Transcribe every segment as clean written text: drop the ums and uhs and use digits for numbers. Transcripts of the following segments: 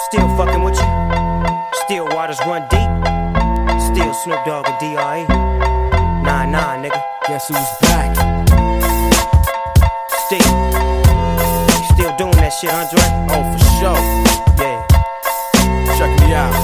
Still fucking with you. Still waters run deep. Still Snoop Dogg and D.R.E. Nah, nigga. Guess who's back? Still doing that shit, Andre? Oh, for sure. Yeah. Check me out.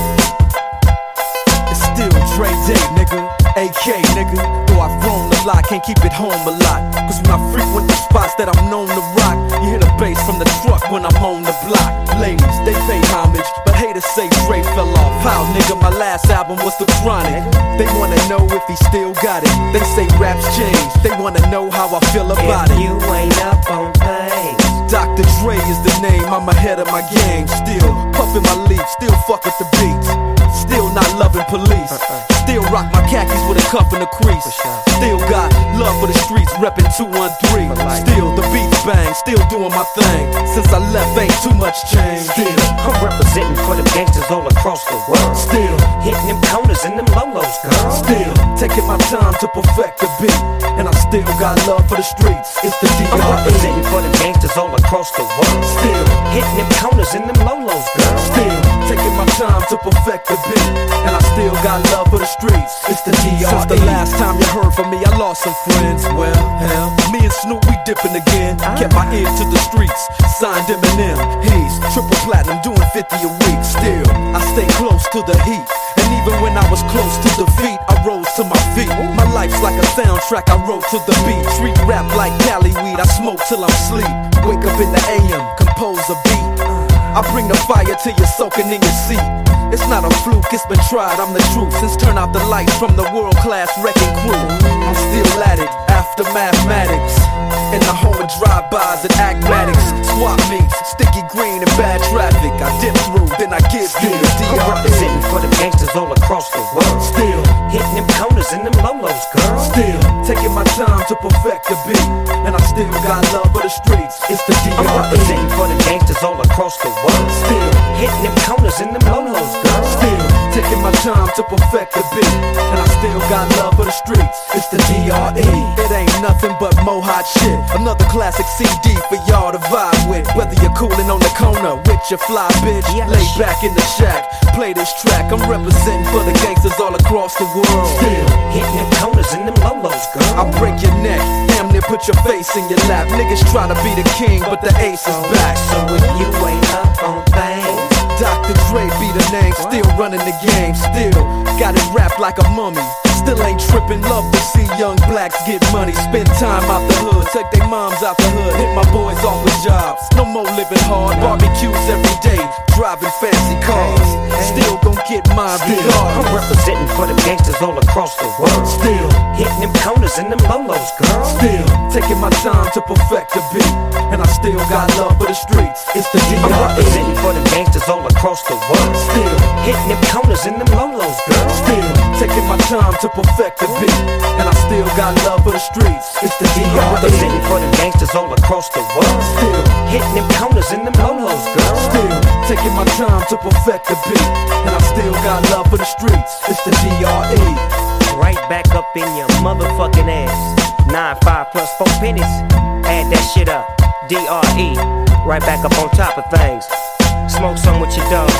It's still Dre Day, nigga. AK, nigga. Though I've grown a lot, can't keep it home a lot. Cause when I frequent the spots that I'm known to rock, you hear the bass from the truck when I'm on the block. Ladies, they pay homage, but haters say Dre fell off. How, nigga, my last album was The Chronic. They wanna know if he still got it. They say raps change, they wanna know how I feel about if it. You ain't up on things. Dr. Dre is the name, I'm ahead of my game. Still puffin' my leaf, still fuck with the beats. Still not loving police. Still rock my khakis with a cuff and a crease. Still got love for the streets, reppin' 213. Still the beats bang, still doing my thing. Since I left, ain't too much change. Still, I'm representing for them gangsters all across the world. Still hitting them corners and them lolos, girl. Still taking my time to perfect the beat, and I still got love for the streets. It's the D.R.E. I'm representing for them gangsters all across the world. Still hitting them corners and them lolos, girl. Still taking my time to perfect the beat, and I still got love for the streets. It's the D.R.E. Since the last time you heard from me, I lost some friends. Well, hell, me and Snoop, we dipping again. Kept my ear to the streets, signed Eminem. He's triple platinum, doing 50 a week. Still, I stay close to the heat, and even when I was close to defeat, I rose to my feet. My life's like a soundtrack, I wrote to the beat. Street rap like Cali weed, I smoke till I'm sleep. Wake up in the AM, compose a beat. I bring the fire till you're soaking in your seat. It's not a fluke, it's been tried, I'm the truth. Since turn out the lights from the world-class wrecking crew, I'm still at it, after mathematics. In the home of drive-bys and acmatics, swap meets, sticky green and bad traffic. I dip through, then I get through the D.R.E. I'm representing for them gangsters all across the world. Still hitting them corners and them lolos, girl. Still taking my time to perfect the beat, and I still got love for the streets. It's the D.R.E. I'm representing for them gangsters all across the world. Still hitting them corners and them lolos, girl. Still taking my time to perfect the beat, and I still got love for the streets. It's the D.R.E. It ain't nothing but mohawk shit. Another classic CD for y'all to vibe with. Whether you're coolin' on the corner with your fly bitch, lay back in the shack, play this track. I'm representing for the gangsters all across the world. Still hitting them corners and them lolos, girl. I'll break your neck, damn near put your face in your lap. Niggas try to be the king, but the ace is back. So if you ain't up on things, Dr. Dre be the name, still running the game. Still got it wrapped like a mummy. Still ain't trippin', love to see young blacks get money. Spend time out the hood, take their moms out the hood. Hit my boys off with jobs, no more living hard. Barbecues every day, driving fancy cars. Still gon' get mine regardless. I'm representing for them gangsters all across the world. Still hitting them corners and them lolos, girl. Still taking my time to perfect the beat, and I still got love for the streets. It's the D.R.E. I'm representing for them gangsters all across the world. Still hitting them corners and them lolos, girl. Still taking my time to perfect the beat, and I still got love for the streets. It's the D.R.E. I'm representing for them gangsters all across the world. Still hitting them corners and them lolos, girl. Still taking my time to perfect the beat, and I still got love for the streets. It's the D.R.E. Right back up in your motherfucking ass. 9-5 plus 4 pennies. Add that shit up. D.R.E. Right back up on top of things. Smoke some with your dog.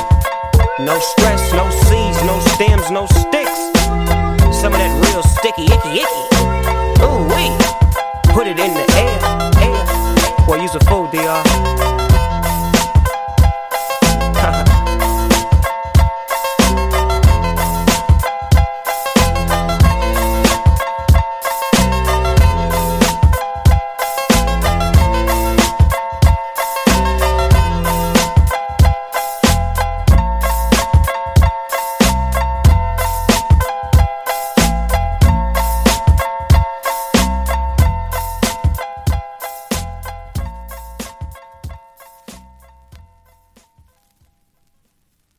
No stress, no seeds, no stems, no sticks. Some of that real sticky, icky. Ooh wee. Put it in the air. Boy, you's a fool, D.R.